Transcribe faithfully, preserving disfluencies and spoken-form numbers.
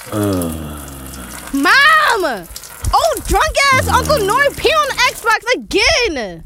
Mom! Oh, drunk ass Uncle Nori pee on the Xbox again!